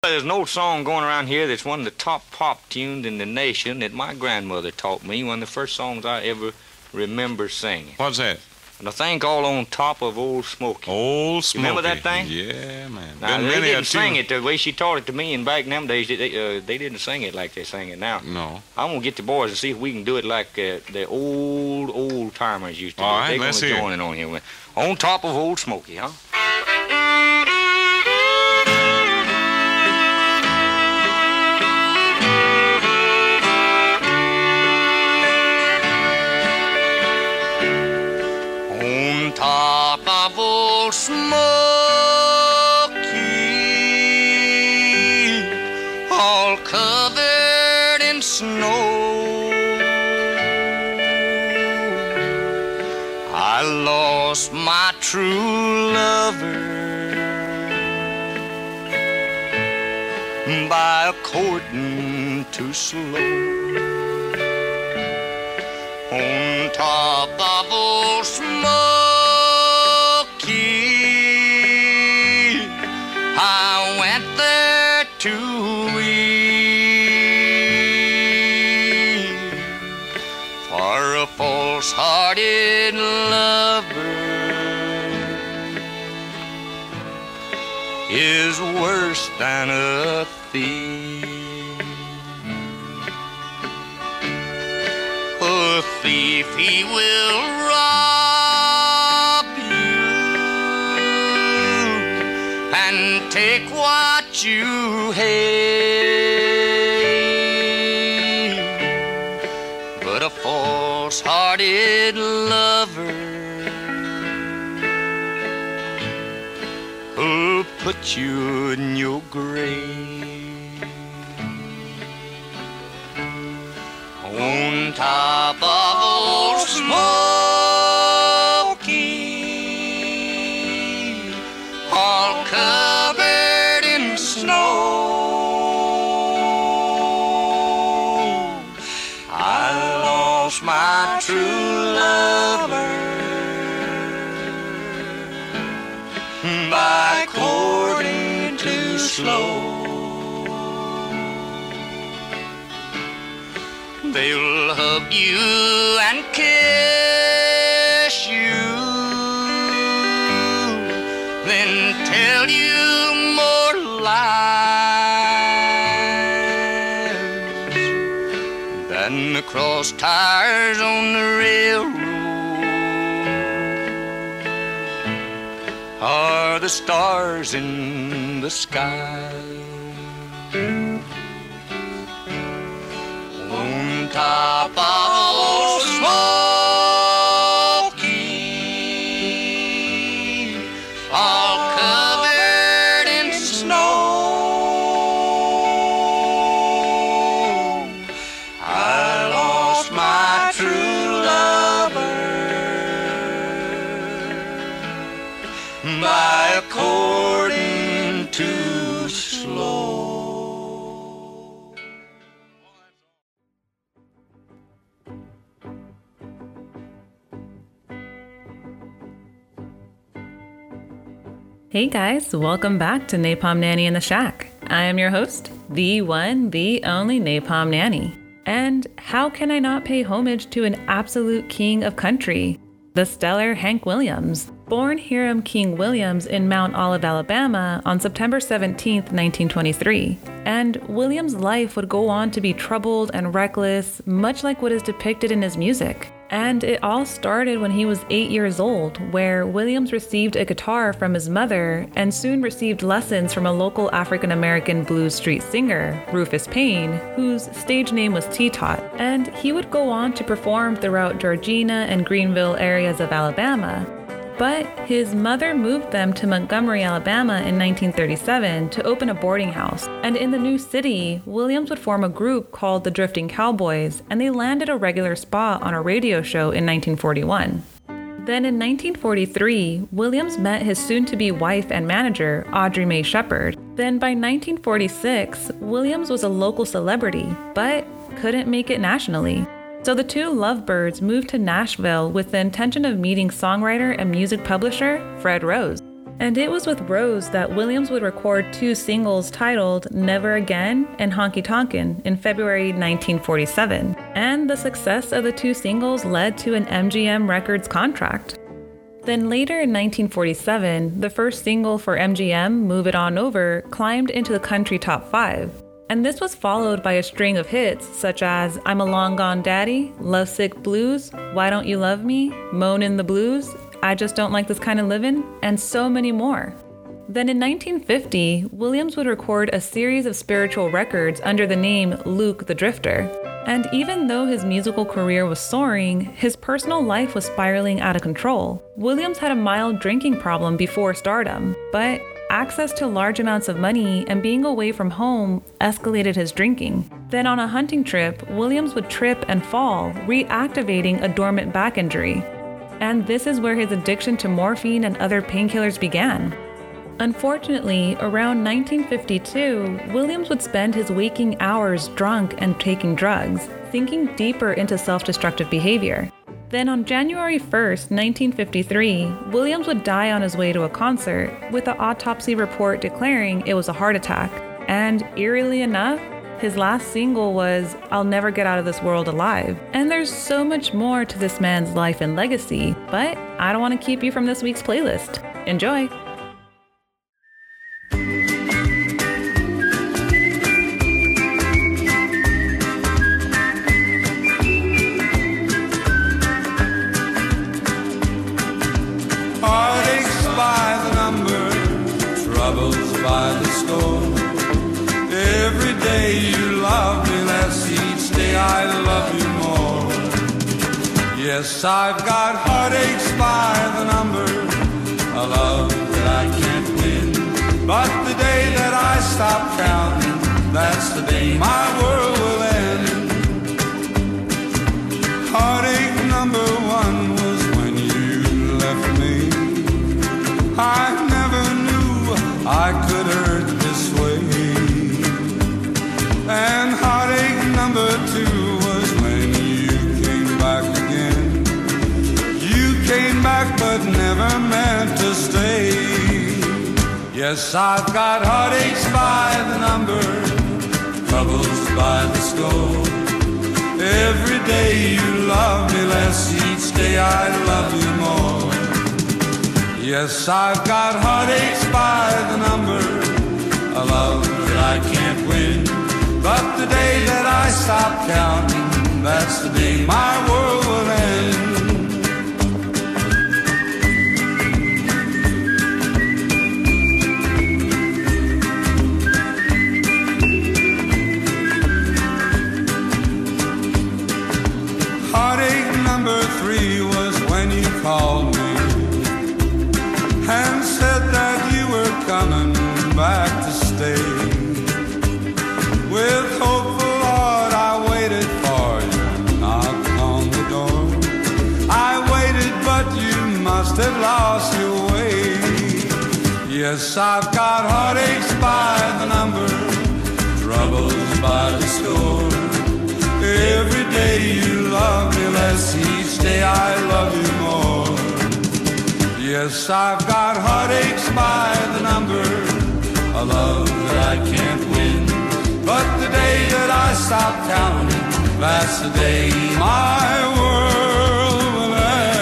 There's an old song going around here that's one of the top pop tunes in the nation that my grandmother taught me, one of the first songs I ever remember singing. What's that? And a thing called On Top of Old Smoky. Old Smoky. You remember that thing? Yeah, man. Now, they didn't sing it the way she taught it to me, and back in them days, they didn't sing it like they sing it now. No. I'm going to get the boys and see if we can do it like the old timers used to do. All right, They're let's hear it. They're going to join in on here. On Top of Old Smoky, huh? On top of Old Smoky, all covered in snow, I lost my true lover by a courting too slow. On top of Old Smoky, I went there to weep for a false-hearted lover is worse than a thief. A thief, he will rob you and take what you hate. But a false-hearted lover will put you in your grave. On top of Old Smoky, all covered in snow, I lost my true lover by courting too slow. They'll hug you and kiss you, then tell you more lies than the cross tires on the railroad or the stars in the sky. On top of Old Smoky, all covered in snow, I lost my true lover by a courting too slow. Hey guys, welcome back to Napalm Nanny in the Shack. I am your host, the one, the only Napalm Nanny. And how can I not pay homage to an absolute king of country, the stellar Hank Williams? Born Hiram King Williams in Mount Olive, Alabama on September 17, 1923. And Williams' life would go on to be troubled and reckless, much like what is depicted in his music. And it all started when he was 8 years old, where Williams received a guitar from his mother and soon received lessons from a local African-American blues street singer, Rufus Payne, whose stage name was T-Tot. And he would go on to perform throughout Georgina and Greenville areas of Alabama. But his mother moved them to Montgomery, Alabama in 1937 to open a boarding house. And in the new city, Williams would form a group called the Drifting Cowboys, and they landed a regular spot on a radio show in 1941. Then in 1943, Williams met his soon-to-be wife and manager, Audrey Mae Shepherd. Then by 1946, Williams was a local celebrity, but couldn't make it nationally. So the two lovebirds moved to Nashville with the intention of meeting songwriter and music publisher Fred Rose. And it was with Rose that Williams would record 2 singles titled Never Again and Honky Tonkin' in February 1947. And the success of the 2 singles led to an MGM Records contract. Then later in 1947, the first single for MGM, Move It On Over, climbed into the country top 5. And this was followed by a string of hits such as I'm a Long Gone Daddy, Lovesick Blues, Why Don't You Love Me, Moanin' the Blues, I Just Don't Like This Kind of Livin', and so many more. Then in 1950, Williams would record a series of spiritual records under the name Luke the Drifter. And even though his musical career was soaring, his personal life was spiraling out of control. Williams had a mild drinking problem before stardom, but access to large amounts of money and being away from home escalated his drinking. Then on a hunting trip, Williams would trip and fall, reactivating a dormant back injury. And this is where his addiction to morphine and other painkillers began. Unfortunately, around 1952, Williams would spend his waking hours drunk and taking drugs, sinking deeper into self-destructive behavior. Then on January 1st, 1953, Williams would die on his way to a concert, with the autopsy report declaring it was a heart attack. And eerily enough, his last single was I'll Never Get Out of This World Alive. And there's so much more to this man's life and legacy, but I don't want to keep you from this week's playlist. Enjoy! Heartaches by the number, troubles by the score. Every day you love me less, each day I love you more. Yes, I've got heartaches by the number, a love that I can't win. But the day that I stop counting, that's the day my world will end. Heartache number 1 was when you left me. I never knew I could hurt this way. And heartache number 2 was when you came back again. You came back but never meant to stay. Yes, I've got heartaches by the number, troubles by the score. Every day you love me less, each day I love you more. Yes, I've got heartaches by the number, a love that I can't win. But the day that I stop counting, that's the day my world will end. Heartache number 3 was when you called me and said that you were coming back to stay. With hopeful heart I waited for you, knocked on the door. I waited but you must have lost your way. Yes, I've got heartaches by the number, troubles by the score. Every day you love me less, each day I love you more. Yes, I've got heartaches by the number, a love that I can't win. But the day that I stop counting, that's the day my world will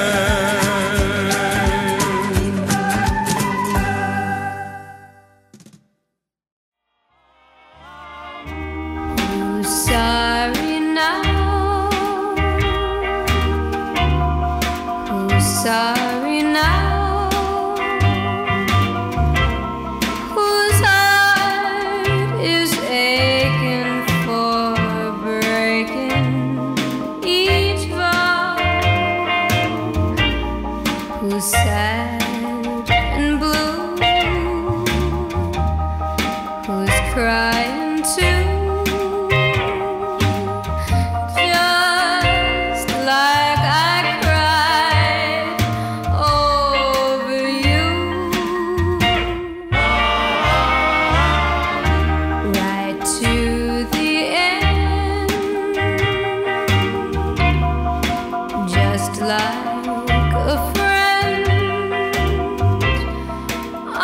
Who's sorry now? Who's sorry now? Sad and blue, who's crying too, just like I cried over you, right to the end, just like a friend.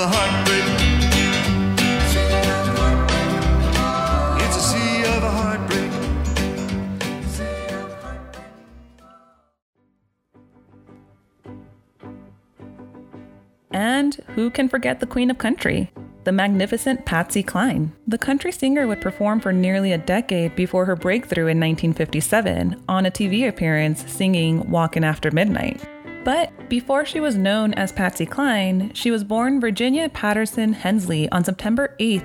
a heartbreak. It's a sea of a heartbreak. And who can forget the Queen of Country? The magnificent Patsy Cline. The country singer would perform for nearly a decade before her breakthrough in 1957 on a TV appearance singing Walkin' After Midnight. But before she was known as Patsy Cline, she was born Virginia Patterson Hensley on September 8,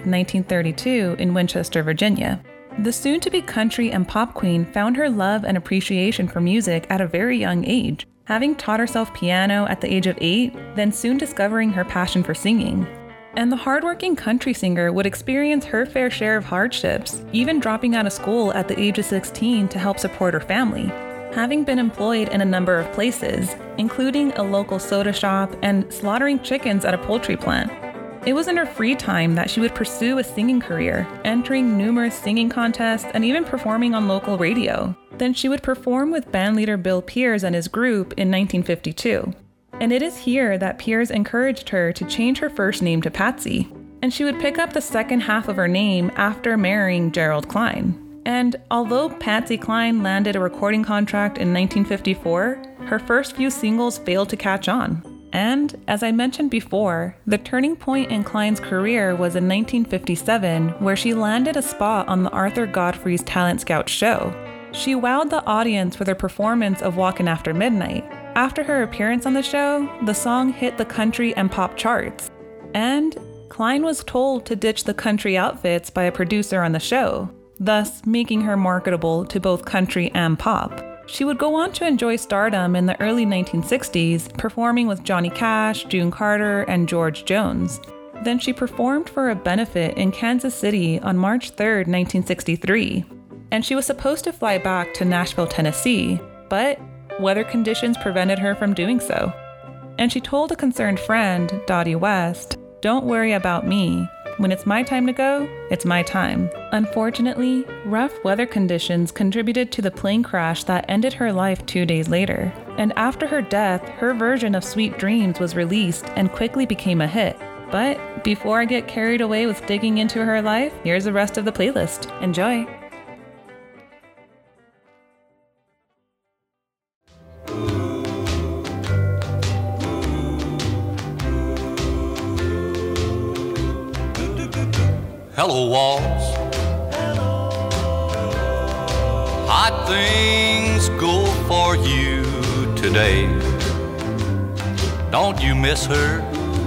1932 in Winchester, Virginia. The soon-to-be country and pop queen found her love and appreciation for music at a very young age, having taught herself piano at the age of 8, then soon discovering her passion for singing. And the hardworking country singer would experience her fair share of hardships, even dropping out of school at the age of 16 to help support her family, having been employed in a number of places, including a local soda shop and slaughtering chickens at a poultry plant. It was in her free time that she would pursue a singing career, entering numerous singing contests and even performing on local radio. Then she would perform with bandleader Bill Pears and his group in 1952. And it is here that Pears encouraged her to change her first name to Patsy, and she would pick up the second half of her name after marrying Gerald Cline. And although Patsy Cline landed a recording contract in 1954, her first few singles failed to catch on. And, as I mentioned before, the turning point in Cline's career was in 1957, where she landed a spot on the Arthur Godfrey's Talent Scout show. She wowed the audience with her performance of Walkin' After Midnight. After her appearance on the show, the song hit the country and pop charts. And Cline was told to ditch the country outfits by a producer on the show, thus making her marketable to both country and pop. She would go on to enjoy stardom in the early 1960s, performing with Johnny Cash, June Carter, and George Jones. Then she performed for a benefit in Kansas City on March 3, 1963. And she was supposed to fly back to Nashville, Tennessee, but weather conditions prevented her from doing so. And she told a concerned friend, Dottie West, "Don't worry about me. When it's my time to go, it's my time." Unfortunately, rough weather conditions contributed to the plane crash that ended her life 2 days later. And after her death, her version of Sweet Dreams was released and quickly became a hit. But before I get carried away with digging into her life, here's the rest of the playlist. Enjoy! Hello, walls. Hot things go for you today. Don't you miss her?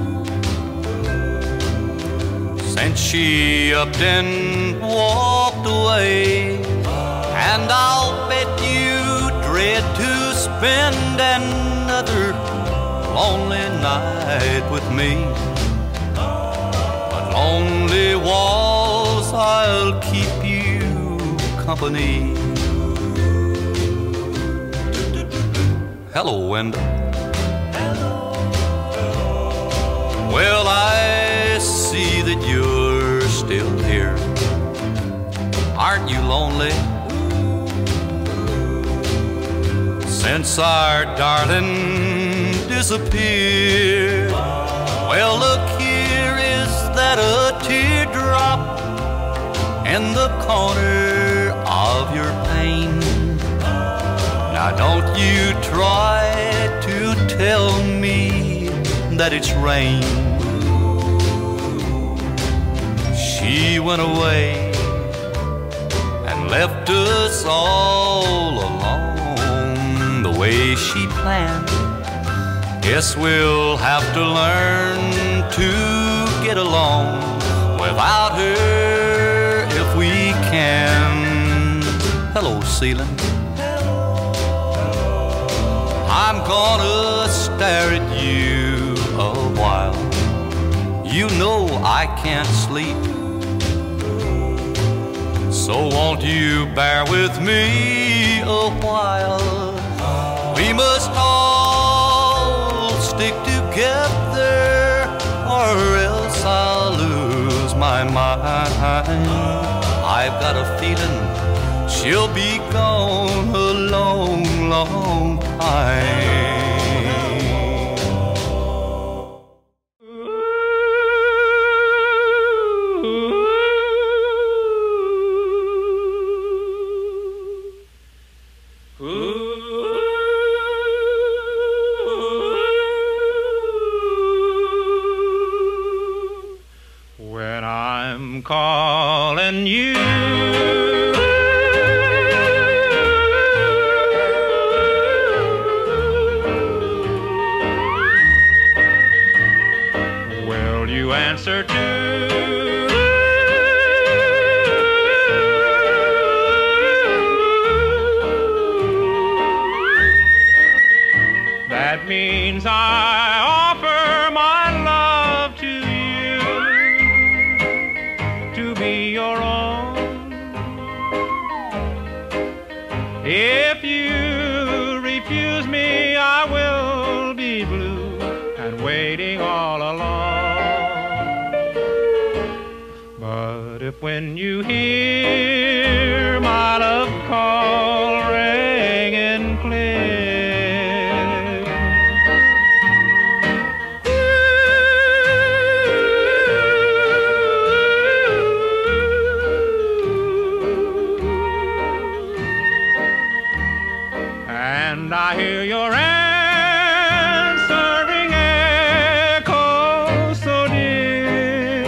Since she upped and walked away. And I'll bet you dread to spend another lonely night with me. Lonely walls, I'll keep you company. Hello, window. Well, I see that you're still here. Aren't you lonely? Since our darling disappeared. Well, look here, is that a teardrop in the corner of your pane? Now don't you try to tell me that it's rain. She went away and left us all alone the way she planned. Guess we'll have to learn to get along without her if we can. Hello, ceiling. I'm gonna stare at you a while. You know I can't sleep. So won't you bear with me a while? We must all stick together or else I'll lose my mind. I've got a feeling she'll be gone a long, long time. calling you. Will you answer too? That means I offer my love to you, to be your own. If you refuse me, I will be blue and waiting all alone. But if when you hear my love call ringing clear, and I hear your answering echo so dear,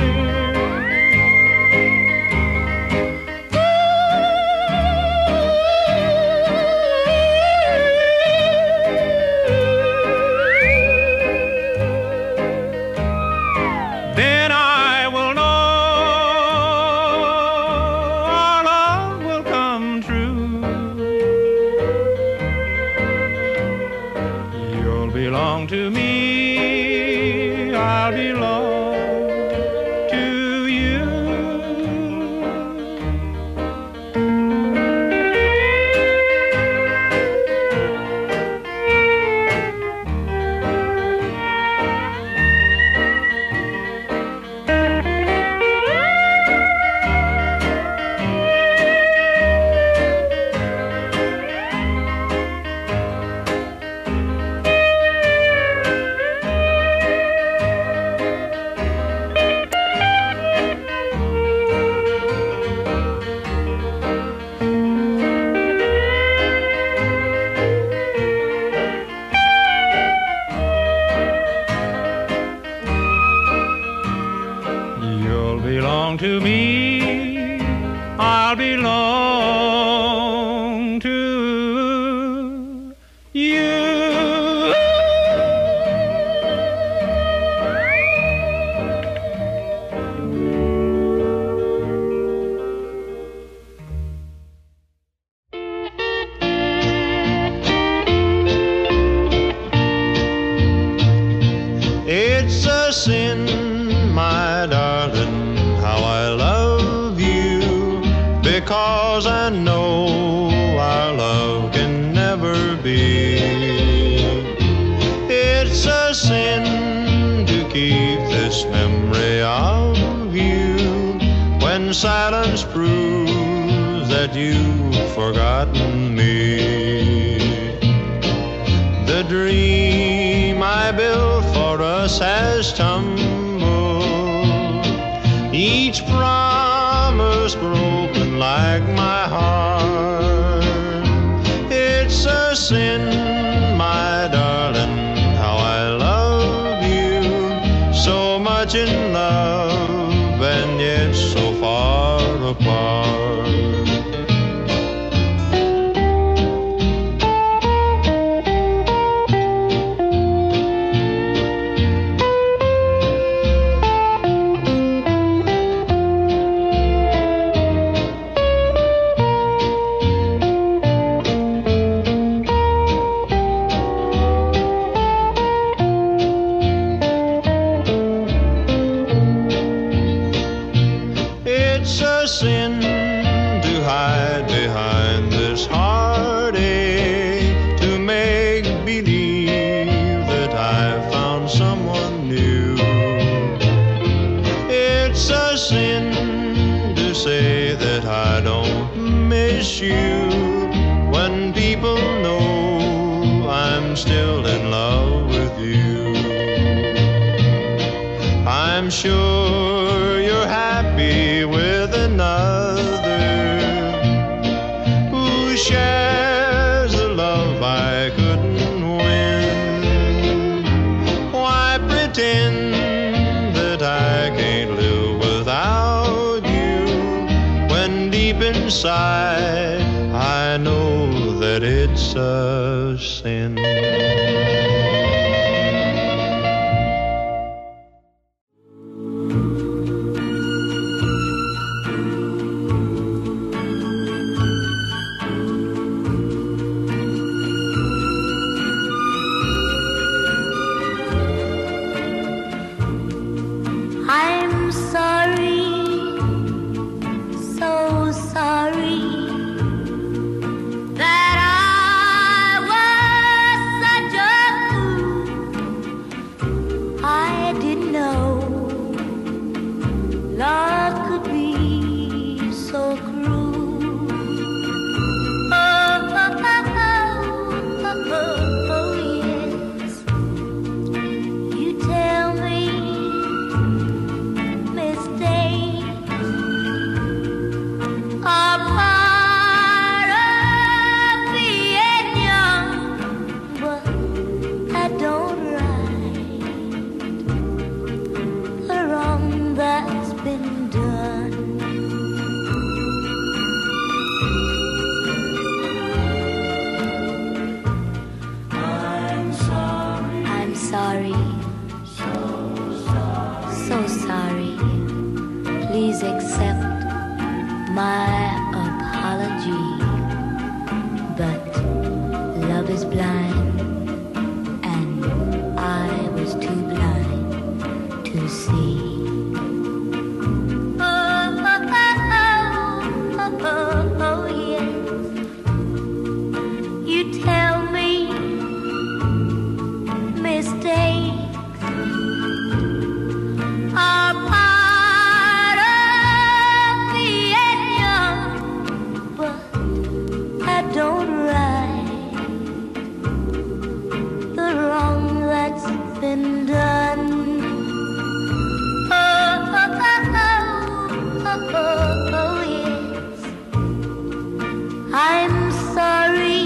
then I will know our love will come true. You'll belong to me, I'll belong to you. You'll belong to me, I'll belong to you. It's a sin, my darling, how I love you, because I know our love can never be. It's a sin to keep this memory of you when silence proves that you've forgotten me. The dream I built for us has tumbled, each promise broken like my heart. It's a sin, my darling, how I love you, so much in love and yet so far apart. It's a sin to hide behind this heartache, to make believe that I've found someone new. It's a sin to say that I don't miss you when people know I'm still in love with you. I'm sure you're happy with another who shares the love I couldn't win. Why pretend that I can't live without you? inside, I know that it's a sin. I'm sorry, so sorry that I was such a fool. I didn't know love could be so cruel. Oh, yes. You tell me mistakes are part of being young, but I don't right the wrong that's been done. I'm sorry, so sorry. Please accept my apology. But love is blind, and I was too blind to see. Oh, yes. You tell me mistakes are part of being young, but I don't right the wrong that's been done. Oh, yes. I'm sorry,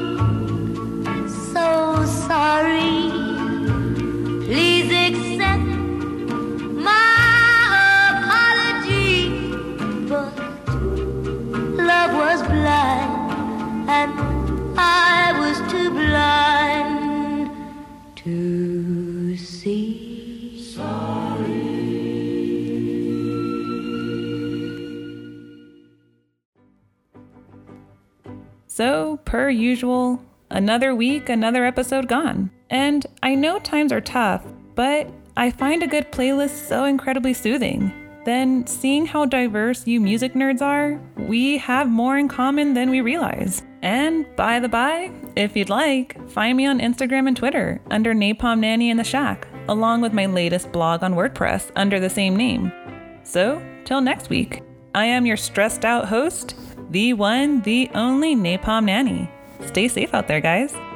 so sorry. Please accept my apology, but love was blind, and I was too blind to see. So, per usual, another week, another episode gone. And I know times are tough, but I find a good playlist so incredibly soothing. Then, seeing how diverse you music nerds are, we have more in common than we realize. And by the by, if you'd like, find me on Instagram and Twitter under Napalm Nanny in the Shack, along with my latest blog on WordPress under the same name. So, till next week, I am your stressed out host, the one, the only Napalm Nanny. Stay safe out there, guys.